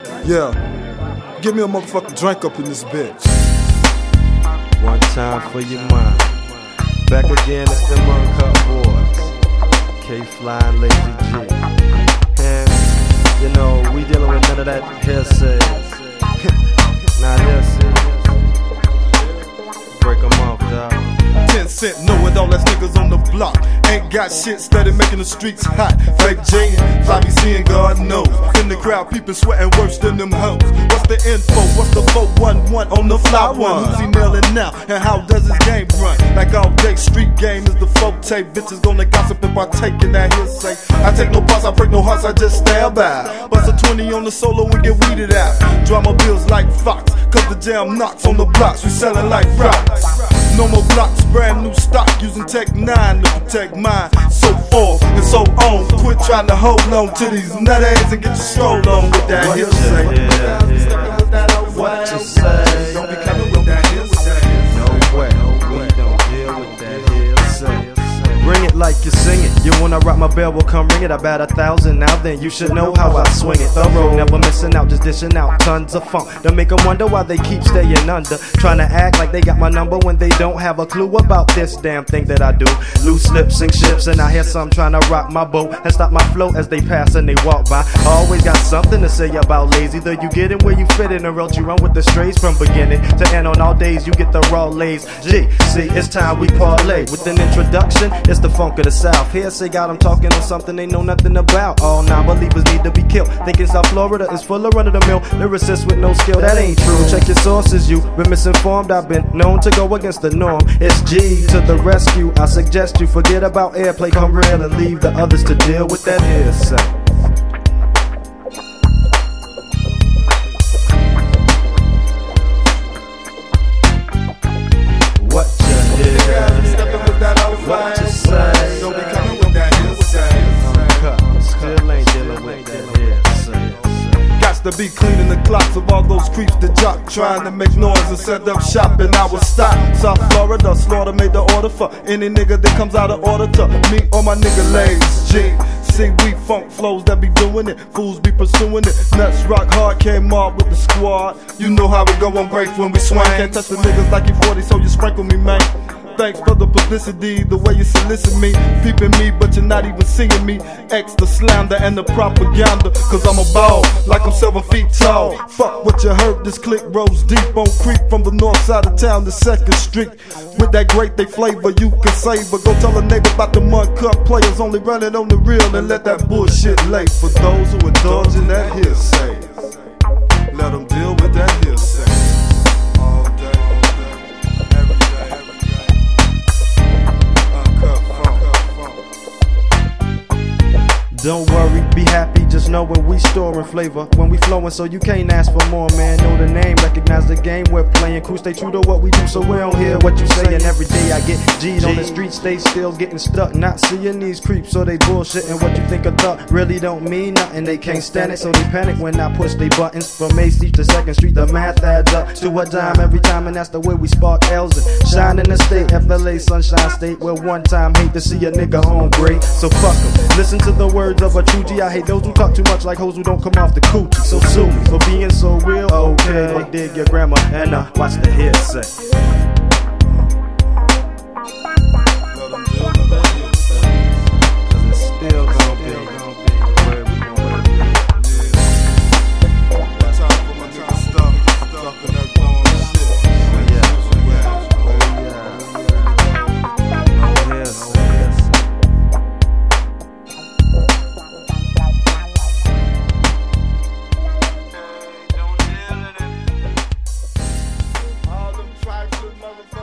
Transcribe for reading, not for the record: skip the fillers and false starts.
Yeah, give me a motherfucking drink up in this bitch. One time for your mind. Back again, it's them Uncut Boys. K-Fly and Lazy G. And, you know, we dealing with none of that hearsay. Nah, hearsay. Break them off, dog. 10 cent, know it all, that's niggas on the block. Ain't got shit, steady making the streets hot. Fake J and fly be seeing, God knows. In the crowd, people sweating worse than them hoes. What's the info? What's the 411 on the fly one? Who's he nailing now? And how does his game run? Like all day, street game is the folk tape. Bitches gonna gossip if I take in that hearsay. I take no parts, I break no hearts, I just stab out. Bust a 20 on the solo and get weeded out. Drama bills like Fox, cause the jam knocks on the blocks. We selling like rocks. No more blocks, brand new stock, using Tech 9 to protect mine. So forth and so on. Quit trying to hold on to these nut ass and get your stroll on with that hearsay. What you say? Don't be coming with that hearsay. No way, we don't deal with that hearsay. Bring it like you sing it. You wanna rock my bell, well come ring it. I bat 1,000 now, then you should know how I swing it. Thorough, never missing out, just dishing out tons of funk. To make them wonder why they keep staying under. Trying to act like they got my number when they don't have a clue about this damn thing that I do. Loose lips sink ships, and I hear some trying to rock my boat and stop my flow as they pass and they walk by. Always got something to say about lazy. Though you get in where you fit in, or else you run with the strays from beginning to end. On all days you get the raw lays. G, see, it's time we parlay. With an introduction, it's the funk of the South. Hearsay got them talking on something they know nothing about. All non-believers need to be killed. Thinking South Florida is full of run-of-the-mill lyricists with no skill. That ain't true. Check your sources, you've been misinformed. I've been known to go against the norm. It's G to the rescue. I suggest you forget about airplay, come real, and leave the others to deal with that hearsay. What you hear? What you say? Don't be coming with that hearsay. Uncut, still ain't dealing with that hearsay. Gots to be cleaning the clocks of all those creeps that jock, trying to make noise and set up shop in our stop. South Florida, Slaughter made the order for any nigga that comes out of order to me or my nigga Lays G. See, we funk flows that be doing it, fools be pursuing it. Nuts rock hard, came off with the squad. You know how we go on break when we swing. Can't touch the niggas like you 40, so you sprinkle me, man. Thanks for the publicity, the way you solicit me. Peeping me, but you're not even seeing me. X the slander and the propaganda. Cause I'm a ball, like I'm 7 feet tall. Fuck what you heard, this click rolls deep on creep. From the north side of town to 2nd Street. With that great they flavor you can say. But go tell a neighbor about the Uncut players only running on the real. And let that bullshit lay. For those who indulge in that hearsay, let them deal with that hearsay. All day, every day, every day. Don't worry, be happy, just know when we storing flavor. When we flowing, so you can't ask for more, man. Know the name, recognize the game we're playing. Crew stay true to what we do, so we don't hear what you saying. Every day I get G'd on the street, stay still getting stuck. Not seeing these creeps, so they bullshitting. What you think of thought really don't mean nothing. They can't stand it, so they panic when I push they buttons. From Macy's to 2nd Street, the math adds up to a dime every time, and that's the way we spark L's and shine in the state. FLA, Sunshine State, where one time hate to see a nigga home great. So fuck 'em, listen to the words of a true G. I hate those who talk too much like hoes who don't come off the coochie. So sue me for being so real. Okay, dig your grammar and watch the hearsay. Cause it's still gonna be where we gonna be. Time for my nigga stuff in that blowing shit. No hearsay. All them trifling motherfuckers.